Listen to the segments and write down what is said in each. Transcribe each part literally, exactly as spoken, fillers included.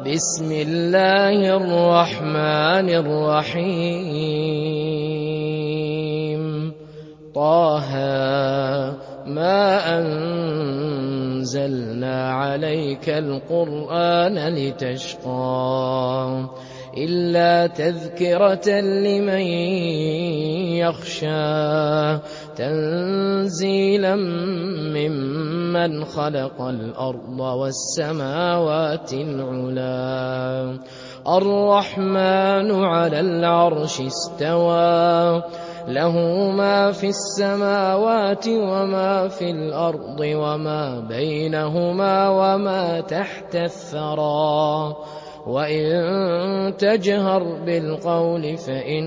بسم الله الرحمن الرحيم طه ما أنزلنا عليك القرآن لتشقى إلا تذكرة لمن يخشى تنزيلا ممن خلق الأرض والسماوات العلا الرحمن على العرش استوى له ما في السماوات وما في الأرض وما بينهما وما تحت الثرى وإن تجهر بالقول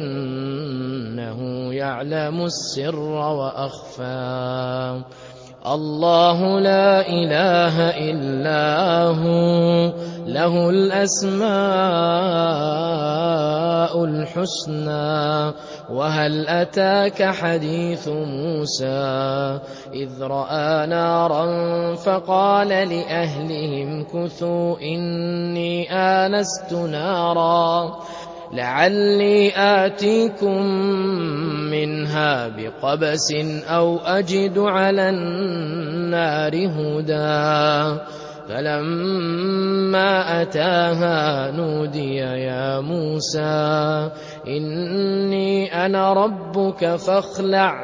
فإنه يعلم السر وأخفى الله لا إله إلا هو له الأسماء الحسنى وهل أتاك حديث موسى إذ رأى نارا فقال لأهلهم كثوا إني آنست نارا لعلي آتيكم منها بقبس أو أجد على النار هدى فلما أتاها نودي يا موسى إني أنا ربك فاخلع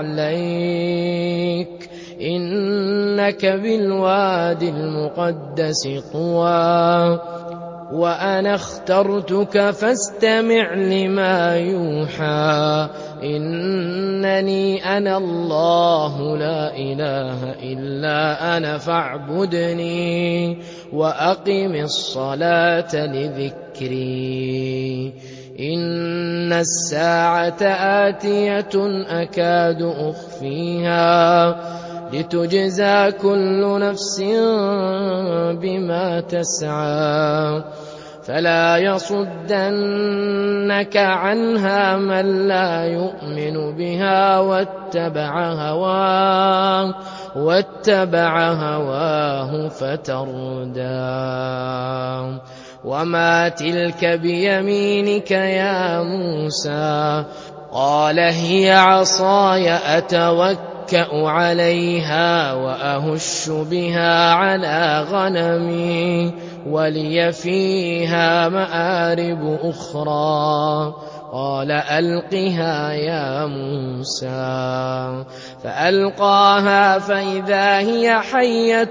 نعليك إنك بالواد المقدس طوى وأنا اخترتك فاستمع لما يوحى إنني أنا الله لا إله إلا أنا فاعبدني وأقم الصلاة لذكري إن الساعة آتية أكاد أخفيها لتجزى كل نفس بما تسعى فلا يصدنك عنها من لا يؤمن بها واتبع هواه واتبع هواه فتردى وما تلك بيمينك يا موسى قال هي عصاي أتوكل عليها وأهش بها على غنمي ولي فيها مآرب أخرى قال ألقها يا موسى فألقاها فإذا هي حية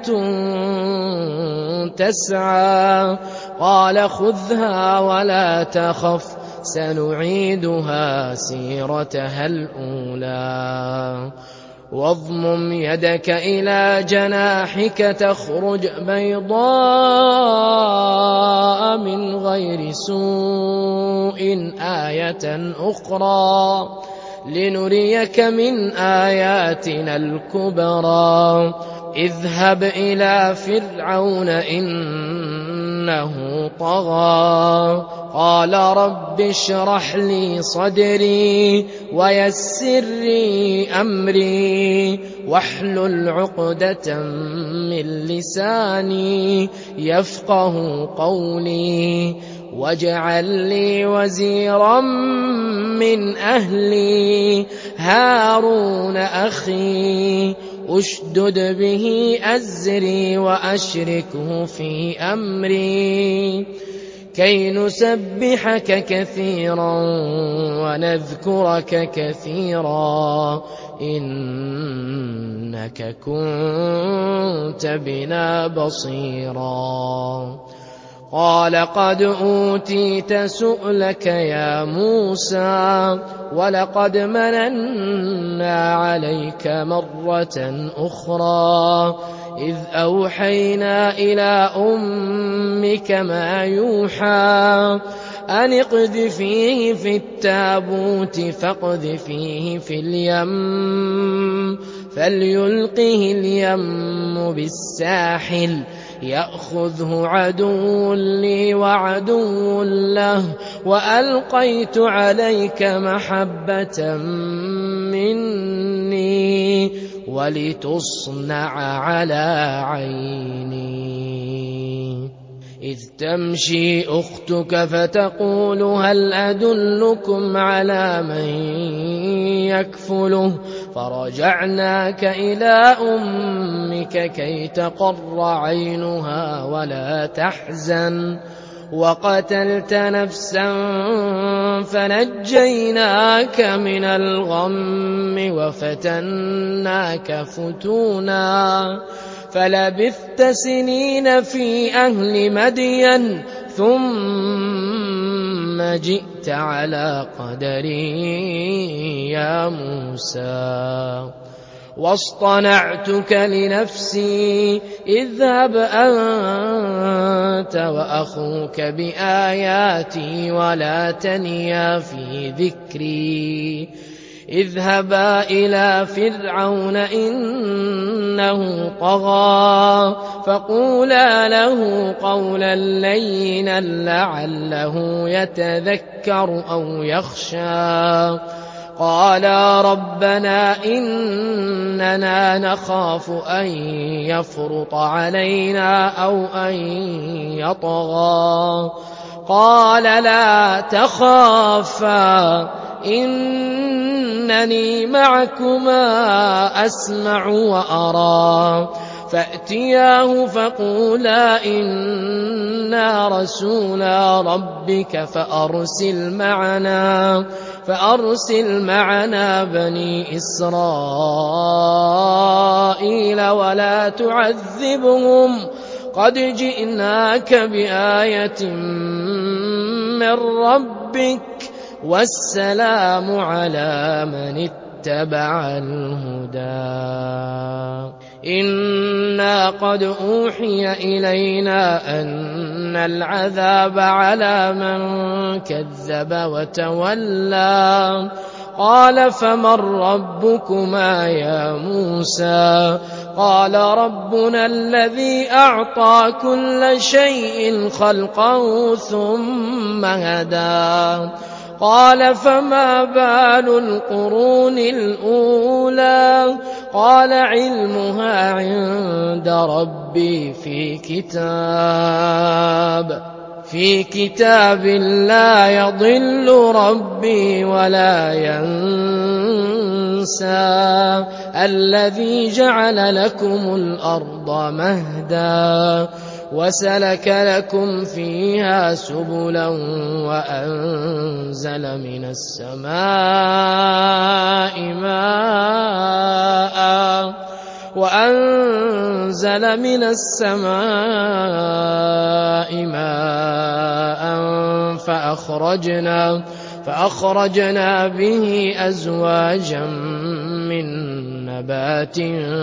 تسعى قال خذها ولا تخف سنعيدها سيرتها الأولى واضمم يدك إلى جناحك تخرج بيضاء من غير سوء آية أخرى لنريك من آياتنا الكبرى اذهب إلى فرعون إنه طغى قال رب اشرح لي صدري ويسر لي أمري واحلل عقدة من لساني يفقه قولي واجعل لي وزيرا من أهلي هارون أخي أشدد به أزري وأشركه في أمري كي نسبحك كثيرا ونذكرك كثيرا إنك كنت بنا بصيرا قال قد أوتيت سؤلك يا موسى ولقد مننا عليك مرة أخرى إذ أوحينا إلى أمك ما يوحى أن اقذفيه في التابوت فاقذفيه في اليم فليلقه اليم بالساحل يأخذه عدو لي وعدو له وألقيت عليك محبة مني ولتصنع على عيني إذ تمشي أختك فتقول هل أدلكم على من يكفله فرجعناك إلى أمك كي تقر عينها ولا تحزن وقتلت نفسا فنجيناك من الغم وفتناك فتونا فلبثت سنين في أهل مدين ثم جئت على قدري يا موسى واصطنعتك لنفسي اذهب أنت وأخوك بآياتي ولا تنيا في ذكري اذهبا إلى فرعون إنه طغى فقولا له قولا لينا لعله يتذكر أو يخشى قالا ربنا إننا نخاف أن يفرط علينا أو أن يطغى قال لا تخافا إنني معكما أسمع وأرى فأتياه فقولا إنا رسولا ربك فأرسل معنا فأرسل معنا بني إسرائيل ولا تعذبهم قد جئناك بآية من ربك والسلام على من اتبع الهدى إنا قد أوحي إلينا أن العذاب على من كذب وتولى قال فمن ربكما يا موسى قال ربنا الذي أعطى كل شيء خلقه ثم هدى قال فما بال القرون الأولى قال علمها عند ربي في كتاب في كتاب لا يضل ربي ولا ينسى الذي جعل لكم الأرض مهدا وسلك لكم فيها سبلا وأنزل من السماء ماء وأنزل من السماء ماء فأخرجنا فأخرجنا به أزواجا من نبات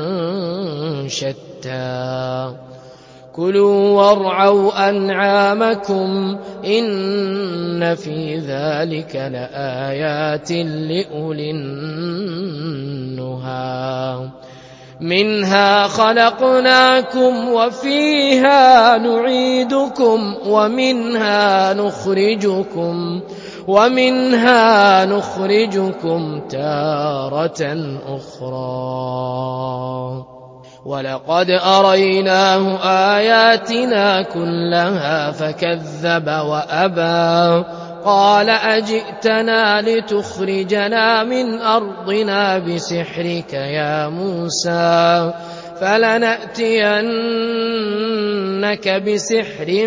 شتى كلوا وارعوا أنعامكم إن في ذلك لآيات لأولي النهى منها خلقناكم وفيها نعيدكم ومنها نخرجكم ومنها نخرجكم تارة أخرى ولقد أريناه آياتنا كلها فكذب وأبى قال أجئتنا لتخرجنا من أرضنا بسحرك يا موسى فلنأتينك بسحر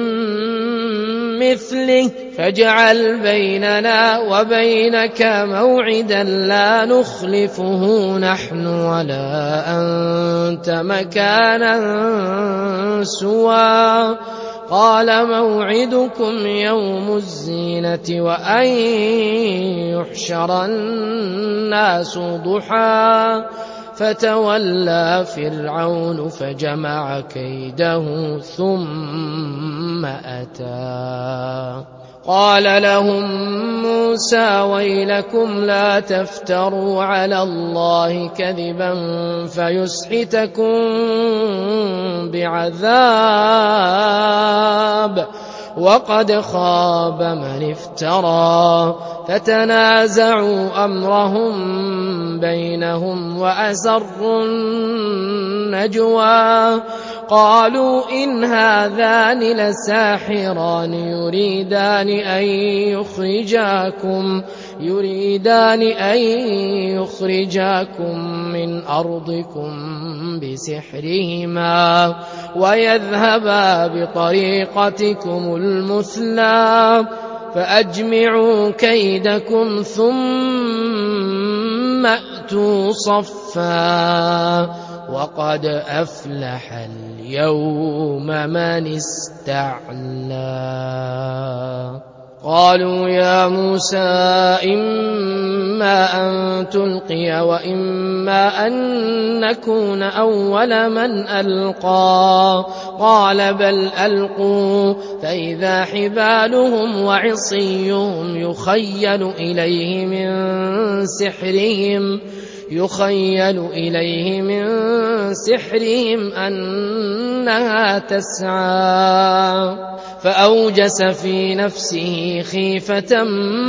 مثله فاجعل بيننا وبينك موعدا لا نخلفه نحن ولا أنت مكانا سوى قال موعدكم يوم الزينة وأن يحشر الناس ضحى فتولى فرعون فجمع كيده ثم أتى قال لهم موسى ويلكم لا تفتروا على الله كذبا فيسحتكم بعذاب وقد خاب من افترى فتنازعوا أمرهم بينهم وأسروا النجوى قالوا إن هذان لساحران يريدان أن يخرجاكم يريدان أن يخرجاكم من أرضكم بسحرهما ويذهبا بطريقتكم المثلى فأجمعوا كيدكم ثم أتوا صفا وقد أفلح اليوم من استعلى. قالوا يا موسى إما أن تلقي وإما أن نكون أول من ألقى قال بل ألقوا فإذا حبالهم وعصيهم يخيل إليه من سحرهم يخيل إليه من سحرهم أنها تسعى فأوجس في نفسه خيفة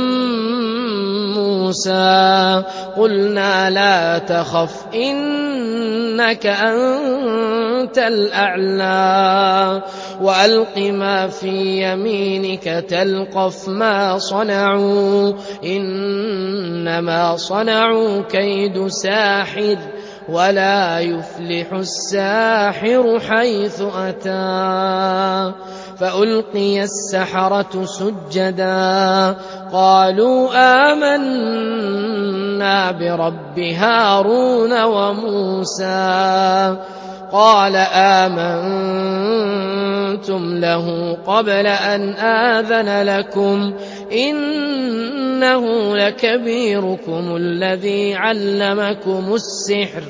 موسى قلنا لا تخف إنك أنت الأعلى وألق ما في يمينك تلقف ما صنعوا إنما صنعوا كيد ساحر ولا يفلح الساحر حيث أتى. فألقي السحرة سجدا قالوا آمنا برب هارون وموسى قال آمنتم له قبل أن آذن لكم إنه لكبيركم الذي علمكم السحر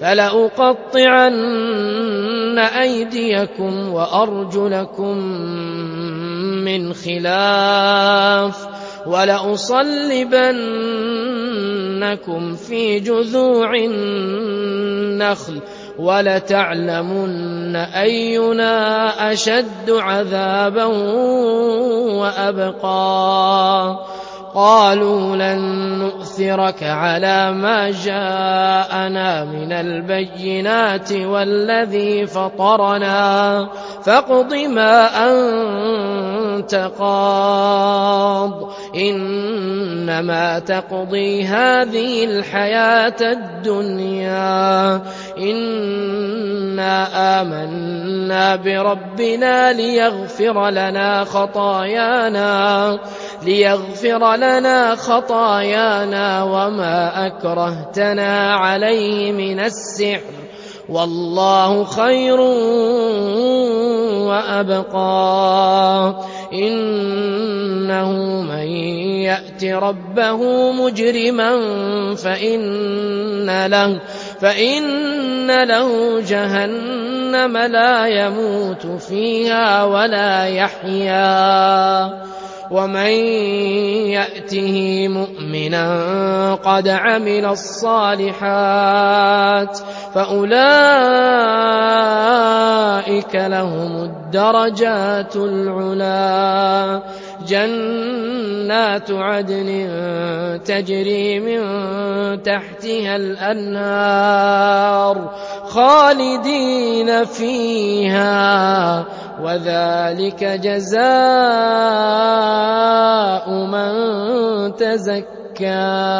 فلأقطعن أيديكم وأرجلكم من خلاف ولأصلبنكم في جذوع النخل ولتعلمن أينا أشد عذابا وأبقى. قالوا لن نؤثرك على ما جاءنا من البينات والذي فطرنا فاقض ما أنت قاض إنما تقضي هذه الحياة الدنيا إنا آمنا بربنا ليغفر لنا خطايانا ليغفر لنا خطايانا وما أكرهتنا عليه من السحر والله خير وأبقى. إنه من يأت ربه مجرما فإن له, فإن له جهنم لا يموت فيها ولا يحيا ومن يأته مؤمنا قد عمل الصالحات فأولئك لهم الدرجات العلا جنات عدن تجري من تحتها الأنهار خالدين فيها وذلك جزاء من تزكى.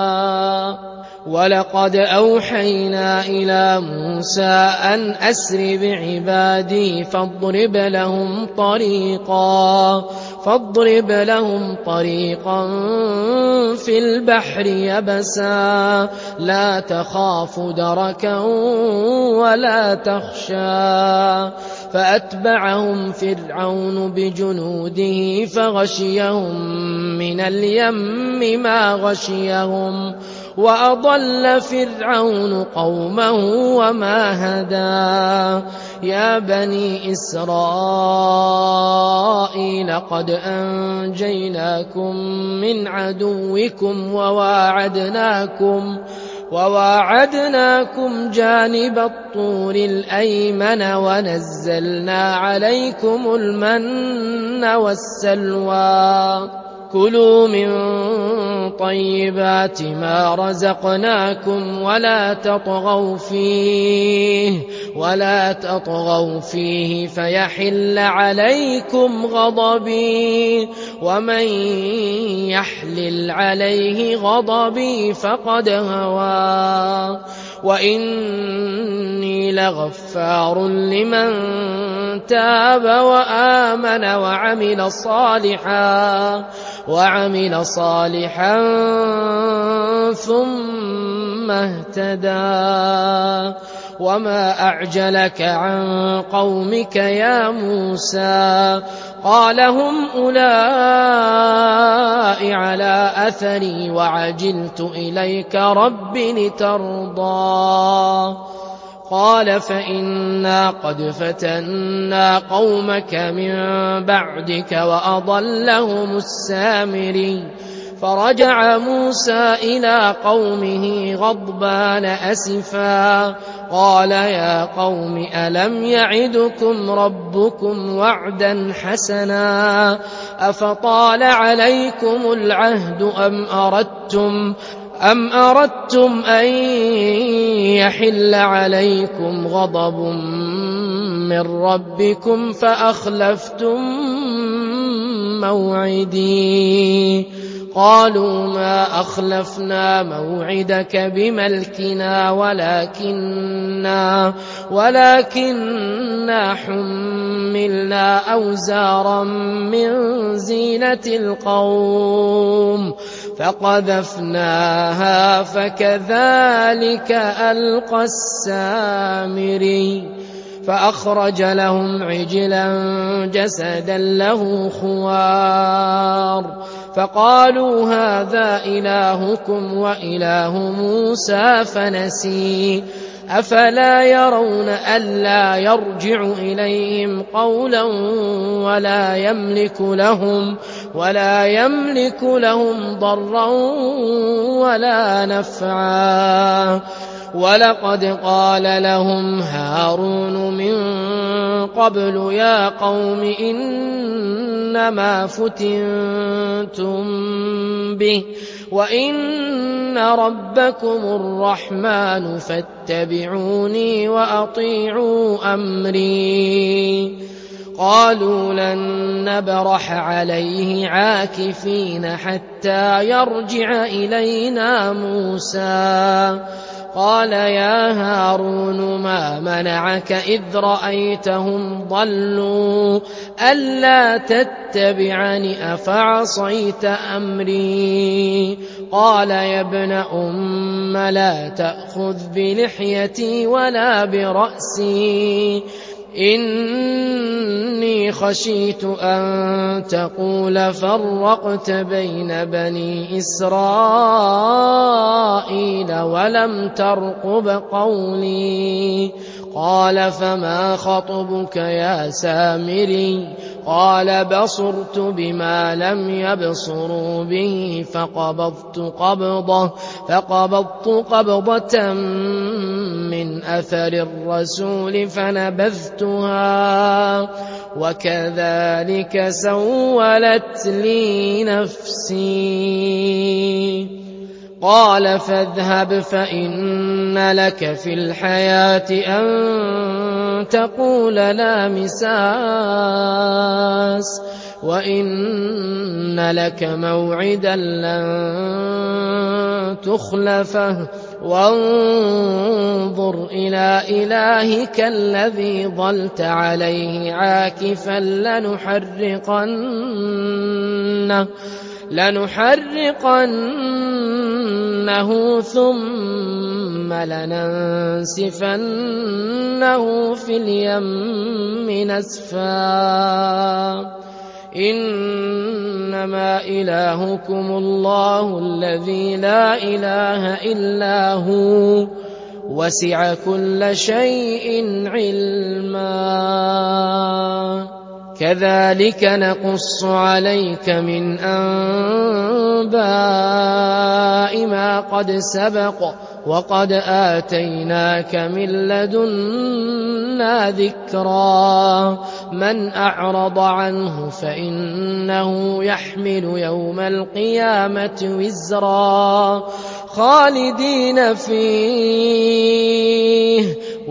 ولقد أوحينا إلى موسى أن أسر بعبادي فاضرب لهم طريقا فاضرب لهم طريقا في البحر يبسا لا تخاف دركا ولا تخشى فأتبعهم فرعون بجنوده فغشيهم من اليم ما غشيهم وأضل فرعون قومه وما هدى. يا بني إسرائيل قد أنجيناكم من عدوكم وواعدناكم وواعدناكم جانب الطور الأيمن ونزلنا عليكم المن والسلوى كلوا من طيبات ما رزقناكم ولا تطغوا فيه ولا تطغوا فيه فيحل عليكم غضبي ومن يحلل عليه غضبي فقد هوى وإني لغفار لمن تاب وآمن وعمل صالحا وعمل صالحا ثم اهتدى وما أعجلك عن قومك يا موسى قال هم أولئك على أثري وعجلت إليك رب لترضى قال فإنا قد فتنا قومك من بعدك وأضلهم السامري فرجع موسى إلى قومه غضبان أسفا قال يا قوم ألم يعدكم ربكم وعدا حسنا أفطال عليكم العهد أم أردتم أم أردتم أن يحل عليكم غضب من ربكم فأخلفتم موعدي قالوا ما أخلفنا موعدك بملكنا ولكننا ولكننا حملنا أوزارا من زينة القوم فقذفناها فكذلك ألقى السامري فأخرج لهم عجلا جسدا له خوار فقالوا هذا إلهكم وإله موسى فنسي أفلا يرون ألا يرجع إليهم قولا ولا يملك لهم ولا يملك لهم ضرا ولا نفعا ولقد قال لهم هارون من قبل يا قوم إنما فتنتم به وإن ربكم الرحمن فاتبعوني وأطيعوا أمري قالوا لن نبرح عليه عاكفين حتى يرجع إلينا موسى قال يا هارون ما منعك إذ رأيتهم ضلوا ألا تتبعني أفعصيت أمري قال يا ابن أم لا تأخذ بلحيتي ولا برأسي إني خشيت أن تقول فرقت بين بني إسرائيل ولم ترقب قولي قال فما خطبك يا سامري قال بصرت بما لم يبصروا به فقبضت قبضة فقبضت قبضة من أثر الرسول فنبذتها وكذلك سولت لي نفسي قال فاذهب فإن لك في الحياة أن تقول لا مساس وإن لك موعدا لن تخلفه وانظر إلى إلهك الذي ظلت عليه عاكفا لنحرقنه لنحرقنه ثم لننسفنه في اليم نسفا إنما إلهكم الله الذي لا إله إلا هو وسع كل شيء علما كذلك نقص عليك من أنباء ما قد سبق وقد آتيناك من لدنا ذكرا من أعرض عنه فإنه يحمل يوم القيامة وزرا خالدين فيه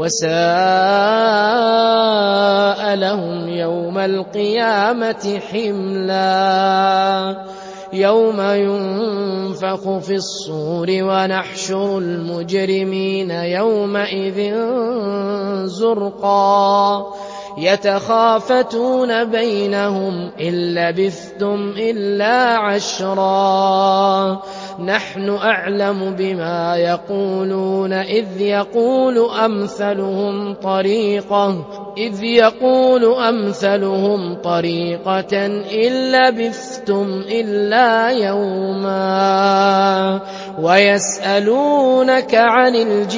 وساء لهم يوم القيامة حملا يوم ينفخ في الصور ونحشر المجرمين يومئذ زرقا يتخافتون بينهم إن لبثتم إلا عشرا نحن أعلم بما يقولون إذ يقول أمثلهم طريقة إذ يقول أمثلهم طريقة إن لبثتم إلا يوما ويسألونك عن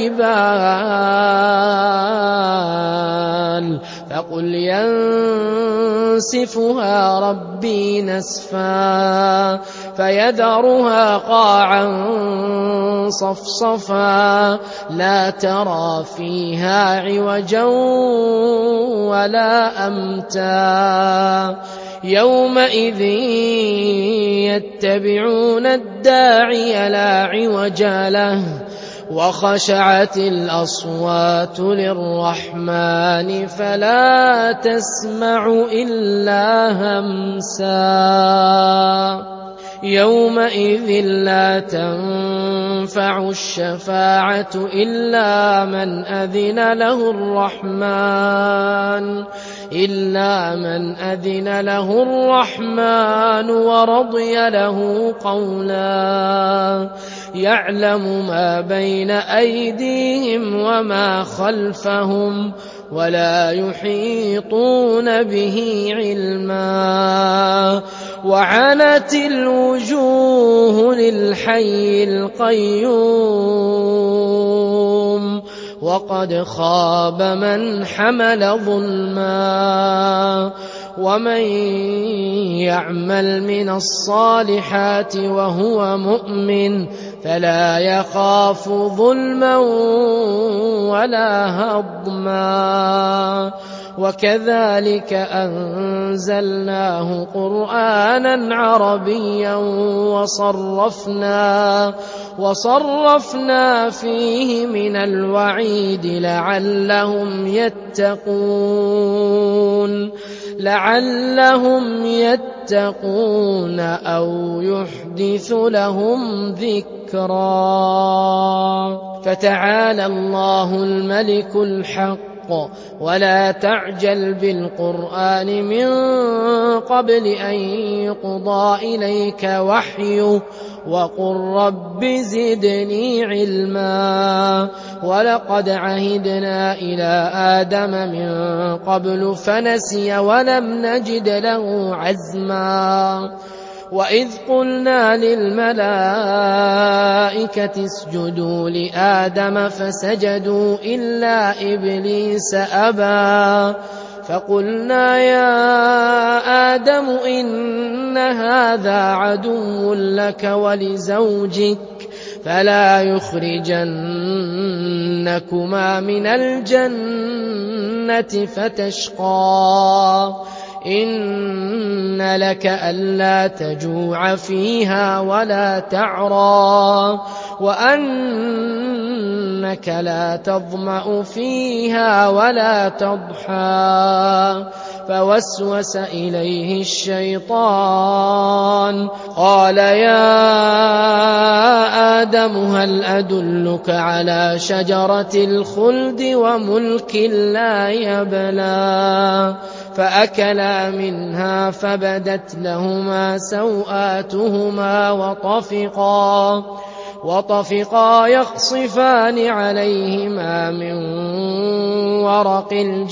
الجبال فقل ينسفها ربي نسفا فيذرها قاعا صفصفا لا ترى فيها عوجا ولا أمتا يومئذ يتبعون الداعي لا عوج له وخشعت الأصوات للرحمن فلا تسمع إلا همسا يومئذ لا تنفع الشفاعة إلا من أذن له الرحمن إلا من أذن له الرحمن ورضي له قولا يعلم ما بين أيديهم وما خلفهم ولا يحيطون به علما وعنت الوجوه للحي القيوم وقد خاب من حمل ظلما ومن يعمل من الصالحات وهو مؤمن فلا يخاف ظلما ولا هضما وكذلك أنزلناه قرآنا عربيا وصرفنا وصرفنا فيه من الوعيد لعلهم يتقون لعلهم يتقون أو يحدث لهم ذكرا فتعالى الله الملك الحق ولا تعجل بالقرآن من قبل أن يقضى إليك وحيه وقل رب زدني علما ولقد عهدنا إلى آدم من قبل فنسي ولم نجد له عزما وإذ قلنا للملائكة اسجدوا لآدم فسجدوا إلا إبليس أبى فقلنا يا آدم إن هذا عدو لك ولزوجك فلا يخرجنكما من الجنة فتشقى إن لك ألا تجوع فيها ولا تعرى وأنك لا تظمأ فيها ولا تضحى فوسوس إليه الشيطان قال يا آدم هل أدلك على شجرة الخلد وملك لا يبلى فأكلا منها فبدت لهما سوآتهما وطفقا وطفقا يخصفان عليهما من ورق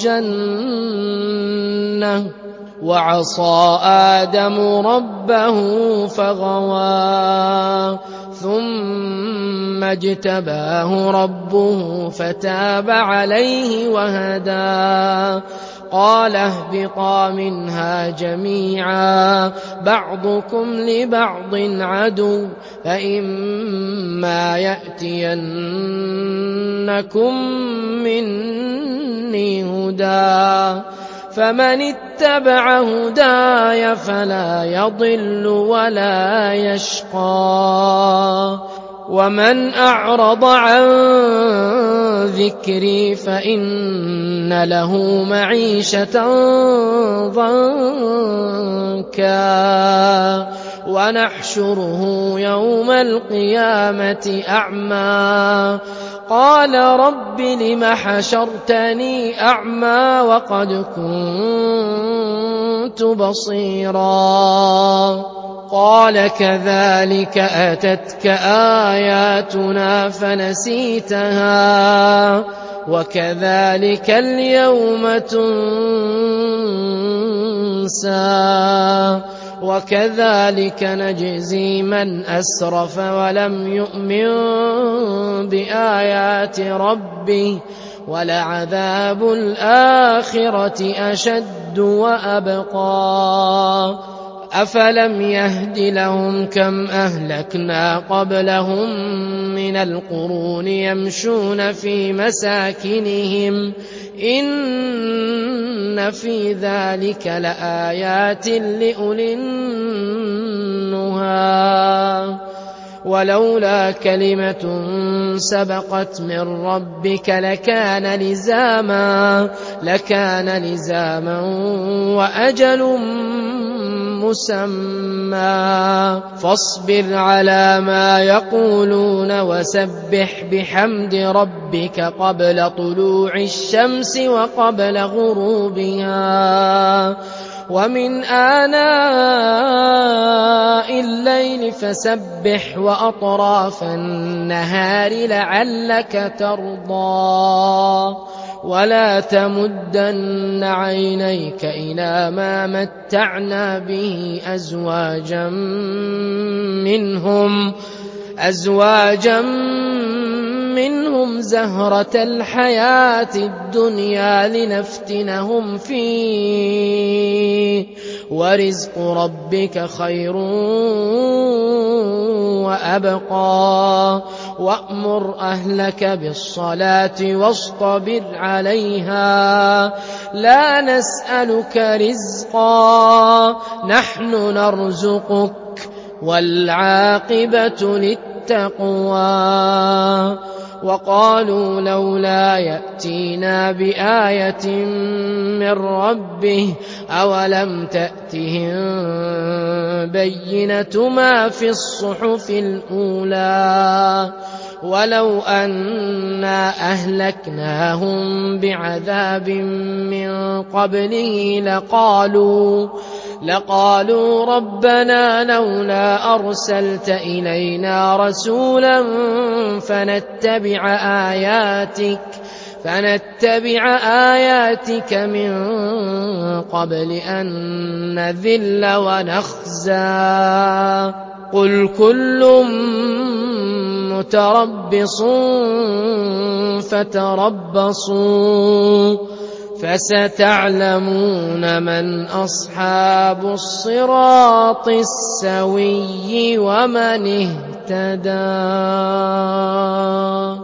الجنة وعصى آدم ربه فغوى ثم اجتباه ربه فتاب عليه وهدى قال اهبطا منها جميعا بعضكم لبعض عدو فإما يأتينكم مني هدى فمن اتبع هداي فلا يضل ولا يشقى ومن أعرض عن ذكري فإن له معيشة ضنكا ونحشره يوم القيامة أعمى قال رب لم حشرتني أعمى وقد كنت بصيرا قال كذلك أتتك آياتنا فنسيتها وكذلك اليوم تنسى وكذلك نجزي من أسرف ولم يؤمن بآيات ربه ولعذاب الآخرة أشد وأبقى أفلم يهد لهم كم أهلكنا قبلهم من القرون يمشون في مساكنهم إن في ذلك لآيات لأولي النهى ولولا كلمة سبقت من ربك لكان لزاما لكان لزاما وأجل مسمى فاصبر على ما يقولون وسبح بحمد ربك قبل طلوع الشمس وقبل غروبها ومن آناء الليل فسبح وأطراف النهار لعلك ترضى ولا تمدن عينيك إلى ما متعنا به أزواجا منهم أزواجا منهم زهرة الحياة الدنيا لنفتنهم فيه ورزق ربك خير وأبقى وأمر أهلك بالصلاة واصطبر عليها لا نسألك رزقا نحن نرزقك والعاقبة للتقوى وقالوا لولا يأتينا بآية من ربه أولم تأتهم بينة ما في الصحف الأولى ولو أنا أهلكناهم بعذاب من قبله لقالوا لقالوا ربنا لولا أرسلت إلينا رسولا فنتبع آياتك فنتبع آياتك من قبل أن نذل ونخزى قل كل متربص فتربصوا فستعلمون من أصحاب الصراط السوي ومن اهتدى.